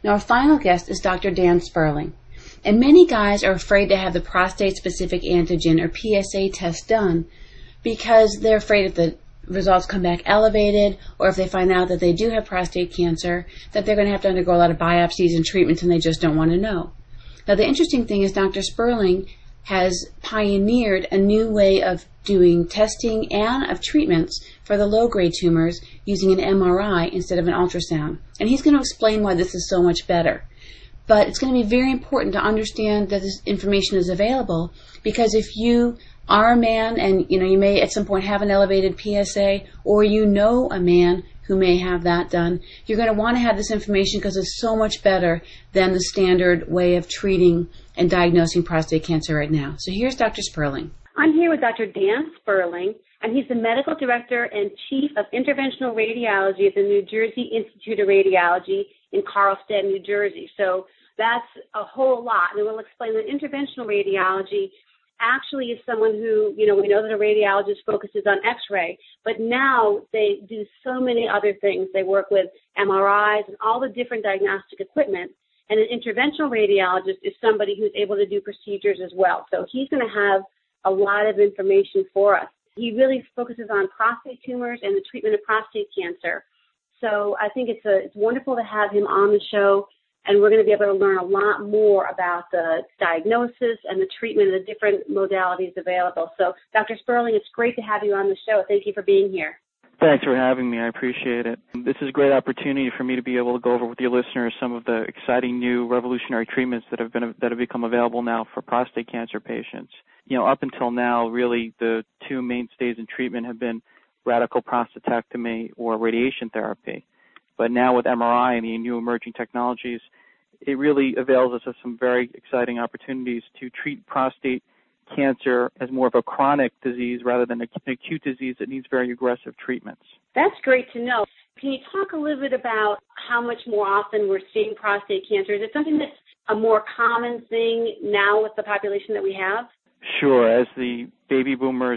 Now, our final guest is Dr. Dan Sperling. And many guys are afraid to have the prostate-specific antigen, or PSA, test done because they're afraid if the results come back elevated, or if they find out that they do have prostate cancer, that they're going to have to undergo a lot of biopsies and treatments, and they just don't want to know. Now, the interesting thing is Dr. Sperling has pioneered a new way of doing testing and of treatments for the low-grade tumors using an MRI instead of an ultrasound. And he's going to explain why this is so much better. But it's going to be very important to understand that this information is available, because if you are a man and you may at some point have an elevated PSA, or you know a man who may have that done, you're going to want to have this information because it's so much better than the standard way of treating and diagnosing prostate cancer right now. So here's Dr. Sperling. I'm here with Dr. Dan Sperling, and he's the Medical Director and Chief of Interventional Radiology at the New Jersey Institute of Radiology in Carlsbad, New Jersey. So that's a whole lot, and we'll explain that interventional radiology actually is someone who, we know that a radiologist focuses on X-ray, but now they do so many other things. They work with MRIs and all the different diagnostic equipment, and an interventional radiologist is somebody who's able to do procedures as well. So he's going to have a lot of information for us. He really focuses on prostate tumors and the treatment of prostate cancer. So I think it's wonderful to have him on the show, and we're going to be able to learn a lot more about the diagnosis and the treatment of the different modalities available. So, Dr. Sperling, it's great to have you on the show. Thank you for being here. Thanks for having me. I appreciate it. This is a great opportunity for me to be able to go over with your listeners some of the exciting new revolutionary treatments that have become available now for prostate cancer patients. Up until now, really the two mainstays in treatment have been radical prostatectomy or radiation therapy. But now with MRI and the new emerging technologies, it really avails us of some very exciting opportunities to treat prostate cancer as more of a chronic disease rather than an acute disease that needs very aggressive treatments. That's great to know. Can you talk a little bit about how much more often we're seeing prostate cancer? Is it something that's a more common thing now with the population that we have? Sure. As the baby boomers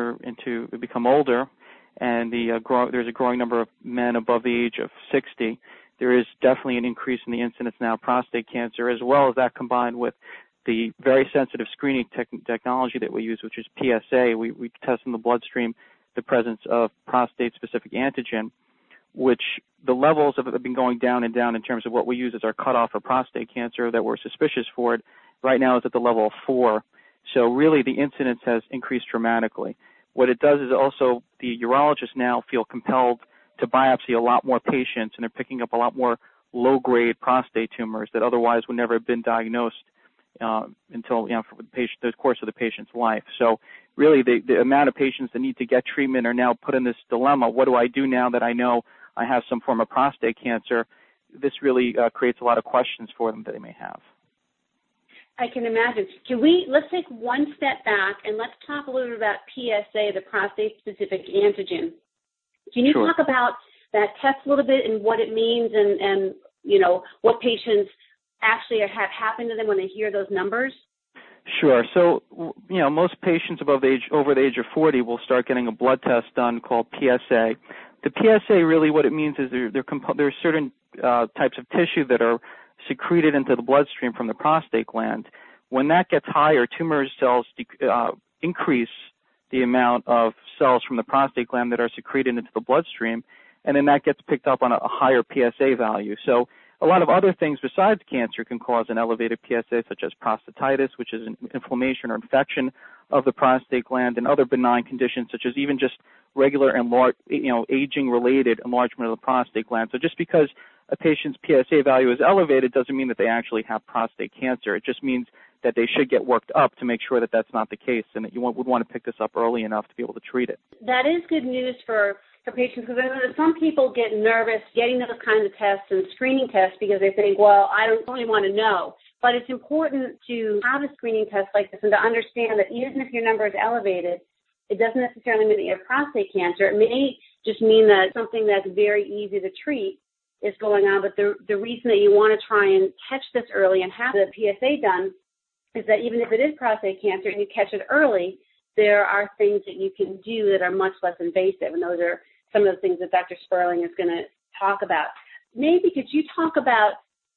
become older, and there's a growing number of men above the age of 60, there is definitely an increase in the incidence now of prostate cancer, as well as that combined with the very sensitive screening technology that we use, which is PSA. We test in the bloodstream the presence of prostate-specific antigen, which the levels have been going down and down in terms of what we use as our cutoff for prostate cancer that we're suspicious for it. Right now is at the level of 4. So really the incidence has increased dramatically. What it does is also the urologists now feel compelled to biopsy a lot more patients, and they're picking up a lot more low-grade prostate tumors that otherwise would never have been diagnosed until for the course of the patient's life. So really the amount of patients that need to get treatment are now put in this dilemma. What do I do now that I know I have some form of prostate cancer? This really creates a lot of questions for them that they may have. I can imagine. Let's take one step back and let's talk a little bit about PSA, the prostate-specific antigen. Can you Sure. talk about that test a little bit and what it means and what patients actually have happened to them when they hear those numbers? Sure. So, most patients over the age of 40 will start getting a blood test done called PSA. The PSA really what it means is there are certain types of tissue that are secreted into the bloodstream from the prostate gland. When that gets higher, tumor cells increase the amount of cells from the prostate gland that are secreted into the bloodstream, and then that gets picked up on a higher PSA value. So a lot of other things besides cancer can cause an elevated PSA, such as prostatitis, which is an inflammation or infection of the prostate gland, and other benign conditions, such as even just regular and aging-related enlargement of the prostate gland. So just because a patient's PSA value is elevated doesn't mean that they actually have prostate cancer. It just means that they should get worked up to make sure that that's not the case, and that you would want to pick this up early enough to be able to treat it. That is good news for patients, because some people get nervous getting those kinds of tests and screening tests because they think, well, I don't really want to know. But it's important to have a screening test like this and to understand that even if your number is elevated, it doesn't necessarily mean that you have prostate cancer. It may just mean that something that's very easy to treat is going on. But the reason that you want to try and catch this early and have the PSA done is that even if it is prostate cancer and you catch it early, there are things that you can do that are much less invasive, and those are some of the things that Dr. Sperling is going to talk about. Maybe could you talk about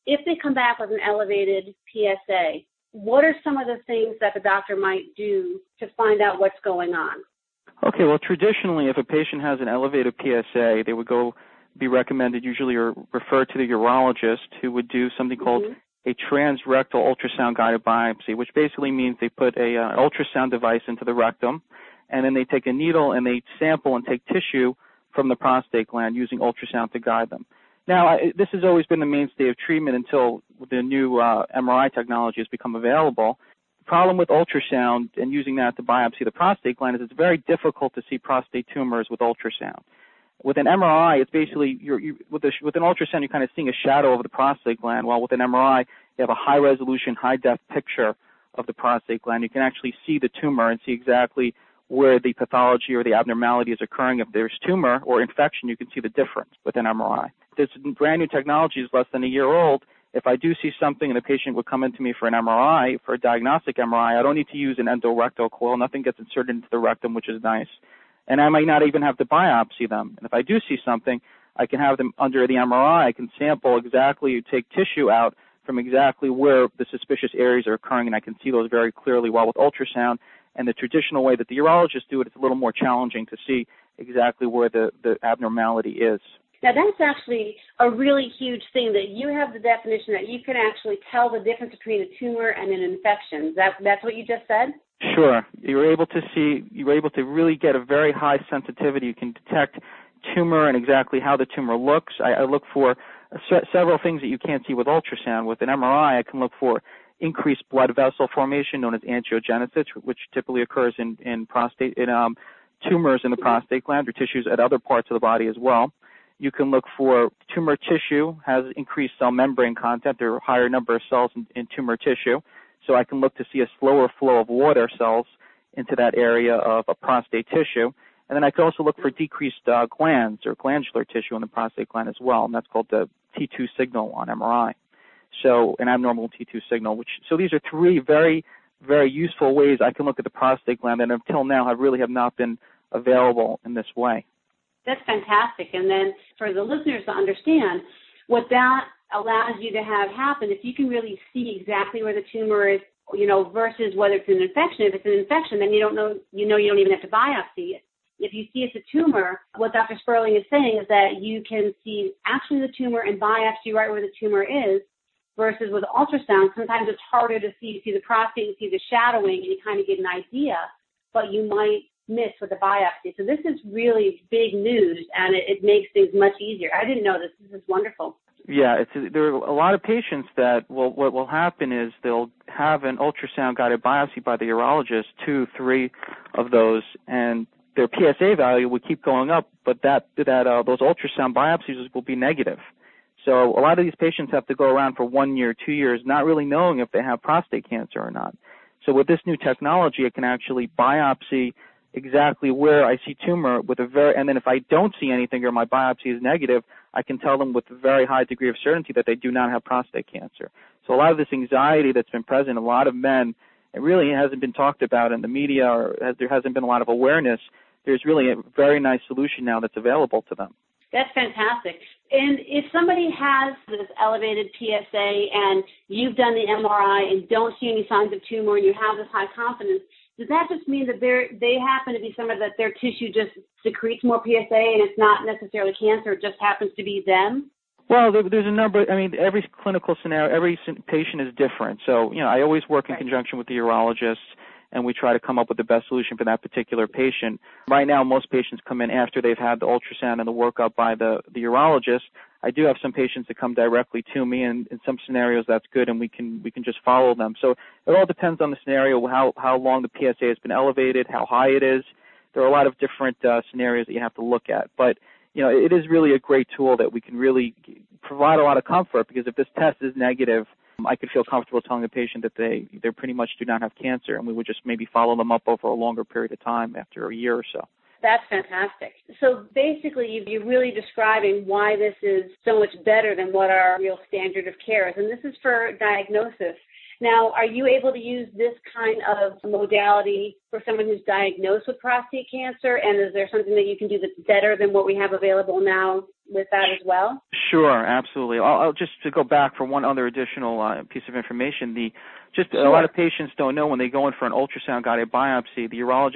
if they come back with an elevated PSA, what are some of the things that the doctor might do to find out what's going on? Okay, well, traditionally, if a patient has an elevated PSA, they would be recommended usually or referred to the urologist, who would do something called a transrectal ultrasound-guided biopsy, which basically means they put an ultrasound device into the rectum, and then they take a needle and they sample and take tissue from the prostate gland using ultrasound to guide them. Now, this has always been the mainstay of treatment until the new MRI technology has become available. The problem with ultrasound and using that to biopsy the prostate gland is it's very difficult to see prostate tumors with ultrasound. With an MRI, it's basically, with an ultrasound, you're kind of seeing a shadow of the prostate gland, while with an MRI, you have a high-resolution, high-depth picture of the prostate gland. You can actually see the tumor and see exactly where the pathology or the abnormality is occurring. If there's tumor or infection, you can see the difference with an MRI. This brand new technology is less than a year old. If I do see something and the patient would come into me for an MRI, for a diagnostic MRI, I don't need to use an endorectal coil. Nothing gets inserted into the rectum, which is nice. And I might not even have to biopsy them. And if I do see something, I can have them under the MRI. I can sample exactly, take tissue out from exactly where the suspicious areas are occurring, and I can see those very clearly. While with ultrasound and the traditional way that the urologists do it, it's a little more challenging to see exactly where the abnormality is. Now, that's actually a really huge thing, that you have the definition that you can actually tell the difference between a tumor and an infection. That's what you just said? Sure. You're able to really get a very high sensitivity. You can detect tumor and exactly how the tumor looks. I look for several things that you can't see with ultrasound. With an MRI, I can look for increased blood vessel formation, known as angiogenesis, which typically occurs in tumors in the prostate gland or tissues at other parts of the body as well. You can look for tumor tissue has increased cell membrane content. There are a higher number of cells in tumor tissue. So I can look to see a slower flow of water cells into that area of a prostate tissue. And then I can also look for decreased glands or glandular tissue in the prostate gland as well, and that's called the T2 signal on MRI. So an abnormal T2 signal. So these are three very, very useful ways I can look at the prostate gland that until now have not been available in this way. That's fantastic. And then for the listeners to understand, what that allows you to have happen, if you can really see exactly where the tumor is, versus whether it's an infection. If it's an infection, then you don't even have to biopsy it. If you see it's a tumor, what Dr. Sperling is saying is that you can see actually the tumor and biopsy right where the tumor is, versus with ultrasound, sometimes it's harder to see. You see the prostate, you see the shadowing, and you kind of get an idea, but you might miss with the biopsy. So this is really big news, and it makes things much easier. I didn't know this. This is wonderful. Yeah, there are a lot of patients that what will happen is they'll have an ultrasound-guided biopsy by the urologist, 2, 3 of those, and their PSA value will keep going up, but those ultrasound biopsies will be negative. So a lot of these patients have to go around for 1 year, 2 years, not really knowing if they have prostate cancer or not. So with this new technology, it can actually biopsy exactly where I see tumor and then if I don't see anything or my biopsy is negative, I can tell them with a very high degree of certainty that they do not have prostate cancer. So a lot of this anxiety that's been present, a lot of men, it really hasn't been talked about in the media, or there hasn't been a lot of awareness. There's really a very nice solution now that's available to them. That's fantastic. And if somebody has this elevated PSA and you've done the MRI and don't see any signs of tumor and you have this high confidence, does that just mean that they happen to be somebody that their tissue just secretes more PSA and it's not necessarily cancer, it just happens to be them? Well, there's a number. Every clinical scenario, every patient is different. So, I always work in conjunction with the urologist, and we try to come up with the best solution for that particular patient. Right now, most patients come in after they've had the ultrasound and the workup by the urologist. I do have some patients that come directly to me, and in some scenarios that's good, and we can just follow them. So it all depends on the scenario, how long the PSA has been elevated, how high it is. There are a lot of different scenarios that you have to look at. But, it is really a great tool that we can really provide a lot of comfort, because if this test is negative, I could feel comfortable telling the patient that they pretty much do not have cancer, and we would just maybe follow them up over a longer period of time after a year or so. That's fantastic. So basically, you're really describing why this is so much better than what our real standard of care is, and this is for diagnosis. Now, are you able to use this kind of modality for someone who's diagnosed with prostate cancer? And is there something that you can do that's better than what we have available now with that as well? Sure, absolutely. I'll just to go back for one other additional piece of information. Sure. A lot of patients don't know when they go in for an ultrasound guided biopsy, the urologist